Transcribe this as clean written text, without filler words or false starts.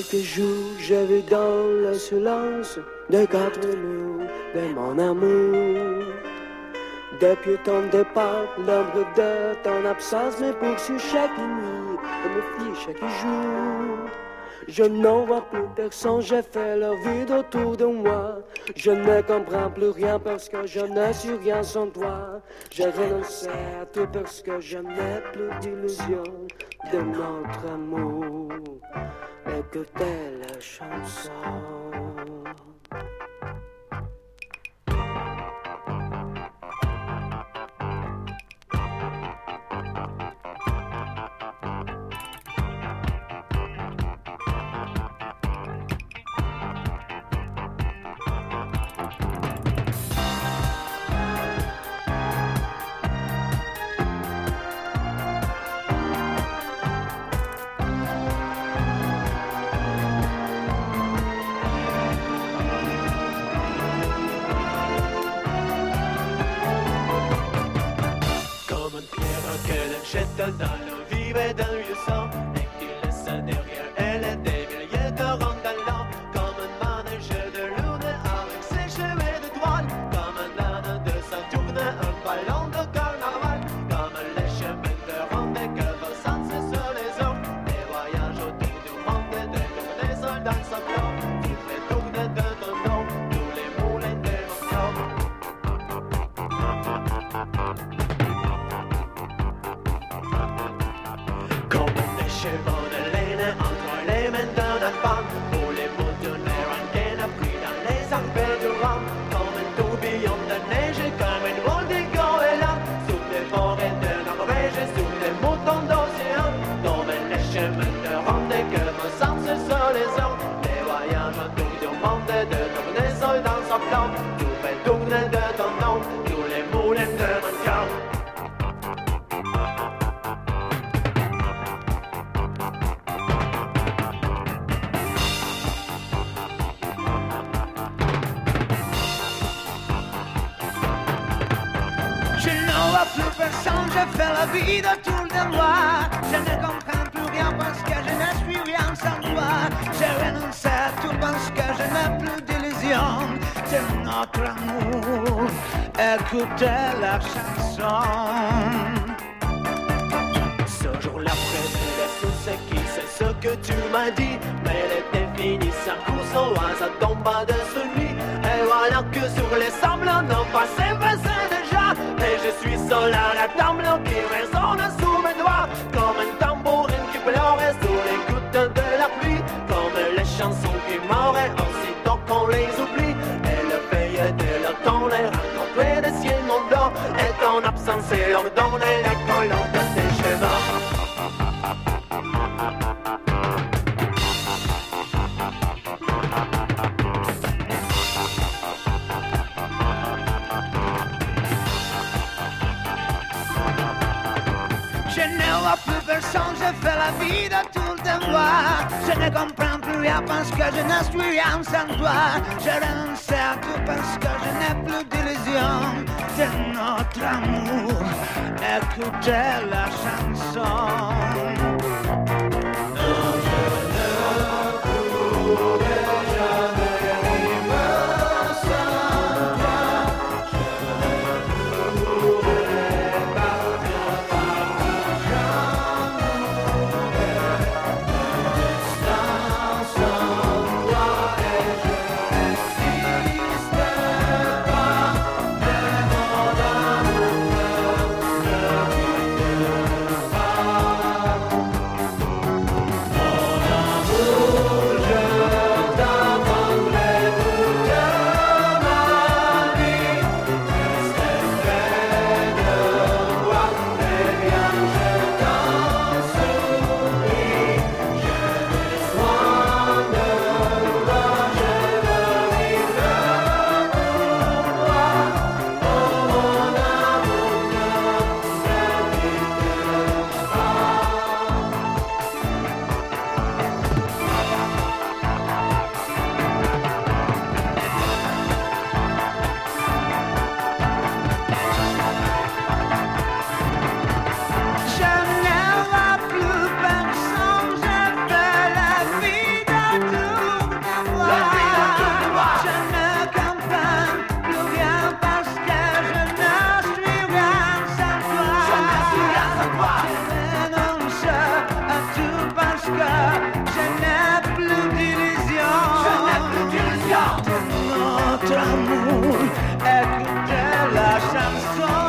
Quelques jours, j'ai vu dans le silence des quatre murs de mon amour. Depuis ton départ, l'ombre de ton absence me poursuit chaque nuit et me fie chaque jour. Je n'en vois plus personne, j'ai fait le vide autour de moi. Je ne comprends plus rien parce que je ne suis rien sans toi. J'ai renoncé à tout parce que je n'ai plus d'illusion de notre amour. Écoutez la chanson. Dans le vivre d'un vieux sang et qui laisse derrière elle des milliers de randallants. Comme un manège de lune avec ses cheveux de toile, comme un âne de Saturne, un ballon de carnaval, comme les chemins de ronde que vos sens sur les eaux, des voyages autour du monde, des soldats sanglants, toutes les tours de ton nom, tous les moulins d'émotion. Chevaux de laine entre les mains d'un enfant, où les moutonniers en pris dans les arbres du vent, comme un tourbillon de neige, comme une boule de goéland, sous les forêts de Norvège, sous les moutons d'océan, comme les chemins de ronde que vos sens sur les eaux, les voyages autour du monde, de tourner seul dans son plan, tout fait tourner de ton nom, tous les moulins de mon cœur. Plus personne, je fais la vie de tout de moi. Je ne comprends plus rien parce que je ne suis rien sans toi. Je renonce à tout parce que je n'ai plus d'illusion de notre amour. Écoutez la chanson. Ce jour-là, presque tout ce qui c'est ce que tu m'as dit. Mais l'été fini, ça court au hasard, tombe pas de celui. Et voilà que sur les semblants, non pas c'est déjà. Et je suis seul à la table qui résonne sous mes doigts, comme un tambourine qui pleurait sous les gouttes de la pluie, comme les chansons qui mouraient aussitôt qu'on les oublie. Et le pays de l'automne est rencontré de ciel non blanc, et ton absence est ordonnée la colonne de tes cheveux. Je ne vois plus personne, je fais la vie de tout de moi. Je ne comprends plus rien parce que je ne suis rien sans toi. Je renonce à tout parce que je n'ai plus d'illusion de notre amour. Écoutez la chanson. Je renonce à tout parce que je n'ai plus d'illusion. De notre amour, écoutez la chanson.